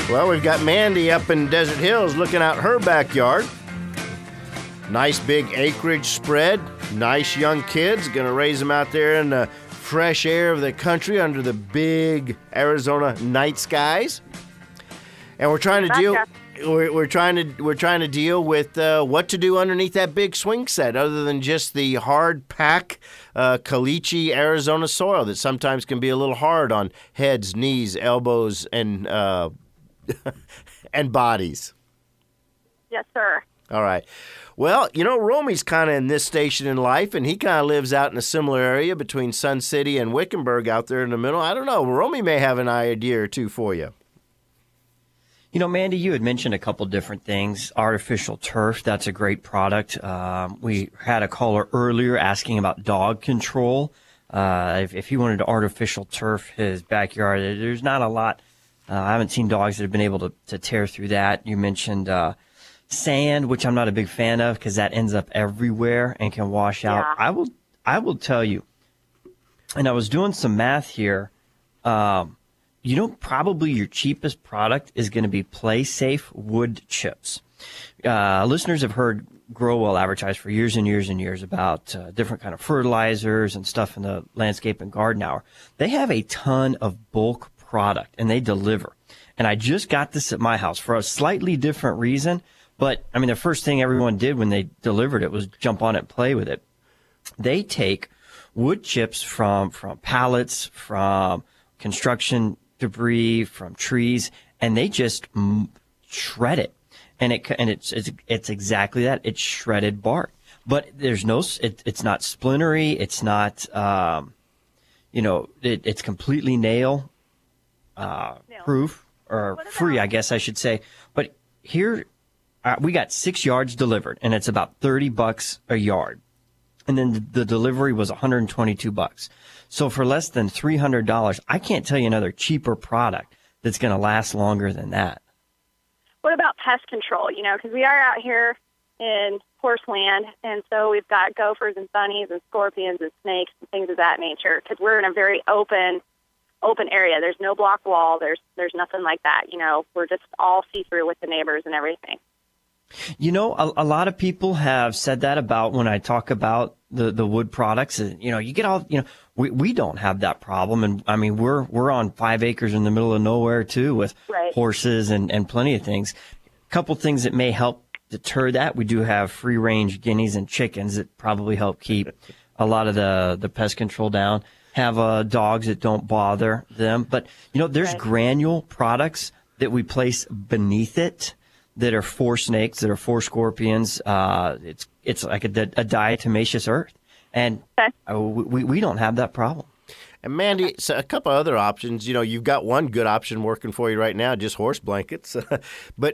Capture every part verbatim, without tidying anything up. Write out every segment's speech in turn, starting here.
Well, we've got Mandy up in Desert Hills looking out her backyard. Nice big acreage spread. Nice young kids. Going to raise them out there in the fresh air of the country under the big Arizona night skies. And we're trying to deal. We're, we're trying to we're trying to deal with uh, what to do underneath that big swing set, other than just the hard pack uh, caliche Arizona soil that sometimes can be a little hard on heads, knees, elbows, and uh, and bodies. Yes, sir. All right. Well, you know, Romy's kind of in this station in life, and he kind of lives out in a similar area between Sun City and Wickenburg out there in the middle. I don't know. Romy may have an idea or two for you. You know, Mandy, you had mentioned a couple different things. Artificial turf, that's a great product. Um, we had a caller earlier asking about dog control. Uh, if, if he wanted to artificial turf his backyard, there's not a lot. Uh, I haven't seen dogs that have been able to, to tear through that. You mentioned uh, sand, which I'm not a big fan of because that ends up everywhere and can wash out. Yeah. I will, I will tell you, and I was doing some math here. Um, You know, probably your cheapest product is going to be Play Safe wood chips. Uh, listeners have heard Grow Well advertise for years and years and years about uh, different kind of fertilizers and stuff in the landscape and garden hour. They have a ton of bulk product and they deliver. And I just got this at my house for a slightly different reason. But I mean, the first thing everyone did when they delivered it was jump on it and play with it. They take wood chips from, from pallets, from construction debris, from trees, and they just m- shred it. And it and it's, it's it's exactly that. It's shredded bark, but there's no. It, it's not splintery. It's not. Um, you know, it, it's completely nail, uh, Nail. proof or What about- free, I guess I should say. But here, uh, we got six yards delivered, and it's about thirty bucks a yard, and then the, the delivery was one hundred twenty-two bucks. So for less than three hundred dollars, I can't tell you another cheaper product that's going to last longer than that. What about pest control? You know, because we are out here in horse land, and so we've got gophers and bunnies and scorpions and snakes and things of that nature. Because we're in a very open, open area. There's no block wall. There's there's nothing like that. You know, we're just all see through with the neighbors and everything. You know, a, a lot of people have said that about when I talk about the, the wood products. You know, you get all, you know, we, we don't have that problem. And I mean, we're, we're on five acres in the middle of nowhere too with Right. horses and, and plenty of things. A couple things that may help deter that. We do have free range guineas and chickens that probably help keep a lot of the, the pest control down. Have uh, dogs that don't bother them. But, you know, there's Right. granule products that we place beneath it that are for snakes, that are for scorpions. Uh, it's it's like a, a diatomaceous earth. And Okay. uh, we, we don't have that problem. And Mandy, so a couple other options. You know, you've got one good option working for you right now, just horse blankets. But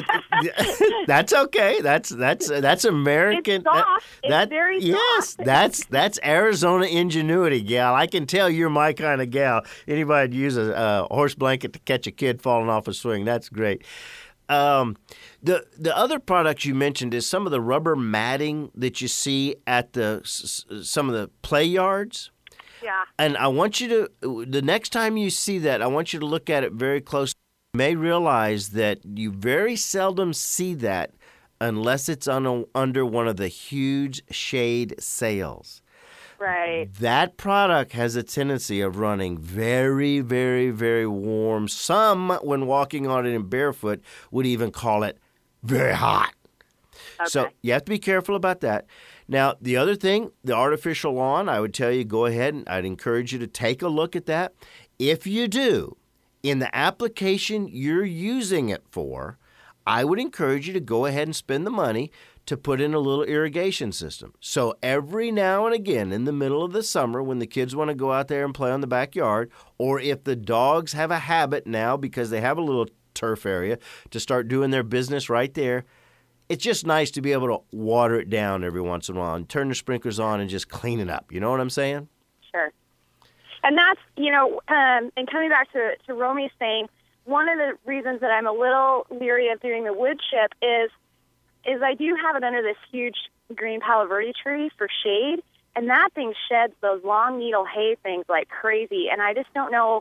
that's okay. That's that's that's American. It's soft. That, It's that- very yes, soft. that's that's Arizona ingenuity, gal. I can tell you're my kind of gal. Anybody use a, a horse blanket to catch a kid falling off a swing? That's great. Um, the the other products you mentioned is some of the rubber matting that you see at the s- s- some of the play yards. Yeah. And I want you to, the next time you see that, I want you to look at it very closely. You may realize that you very seldom see that unless it's on a, under one of the huge shade sails. Right. That product has a tendency of running very, very, very warm. Some, when walking on it in barefoot, would even call it very hot. Okay. So you have to be careful about that. Now, the other thing, the artificial lawn, I would tell you, go ahead and I'd encourage you to take a look at that. If you do, in the application you're using it for, I would encourage you to go ahead and spend the money to put in a little irrigation system. So every now and again in the middle of the summer when the kids want to go out there and play on the backyard, or if the dogs have a habit now because they have a little turf area to start doing their business right there, it's just nice to be able to water it down every once in a while and turn the sprinklers on and just clean it up. You know what I'm saying? Sure. And that's, you know, um, and coming back to, to Romy's saying, one of the reasons that I'm a little leery of doing the wood chip is is I do have it under this huge green Palo Verde tree for shade, and that thing sheds those long needle hay things like crazy, and I just don't know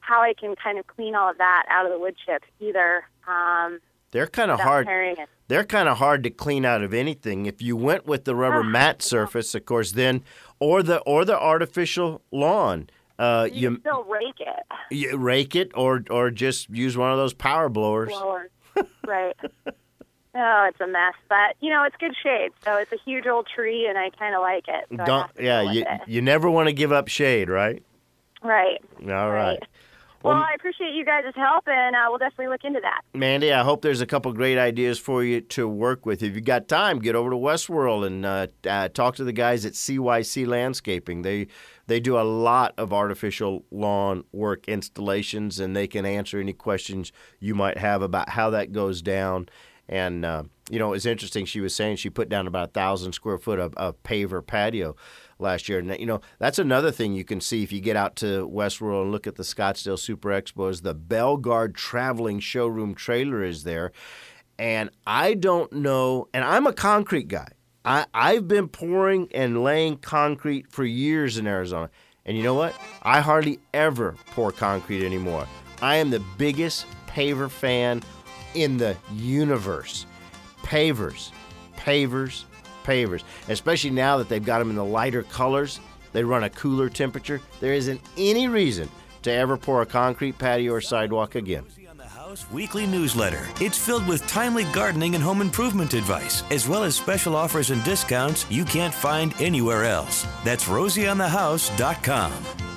how I can kind of clean all of that out of the wood chips either. Um, They're kind of hard. They're kind of hard to clean out of anything. If you went with the rubber oh, matte surface, of course, then or the or the artificial lawn, uh, you, you can still rake it. You rake it, or or just use one of those power blowers. Blowers, right? Oh, it's a mess, but you know it's good shade. So it's a huge old tree, and I kind of like it. So Don't yeah, you it. you never want to give up shade, right? Right. All right. right. Well, well, I appreciate you guys' help, and uh, we'll definitely look into that. Mandy, I hope there's a couple great ideas for you to work with. If you got time, get over to Westworld and uh, uh, talk to the guys at C Y C Landscaping. They they do a lot of artificial lawn work installations, and they can answer any questions you might have about how that goes down. And, uh, you know, it's interesting. She was saying she put down about one thousand square foot of, of paver patio last year. And, you know, that's another thing you can see if you get out to Westworld and look at the Scottsdale Super Expo is the Belgard Traveling Showroom trailer is there. And I don't know, and I'm a concrete guy. I, I've been pouring and laying concrete for years in Arizona. And you know what? I hardly ever pour concrete anymore. I am the biggest paver fan in the universe. Pavers, pavers, pavers. Especially now that they've got them in the lighter colors, they run a cooler temperature. There isn't any reason to ever pour a concrete patio or sidewalk again. On the House weekly newsletter. It's filled with timely gardening and home improvement advice, as well as special offers and discounts you can't find anywhere else. That's rosie on the house dot com.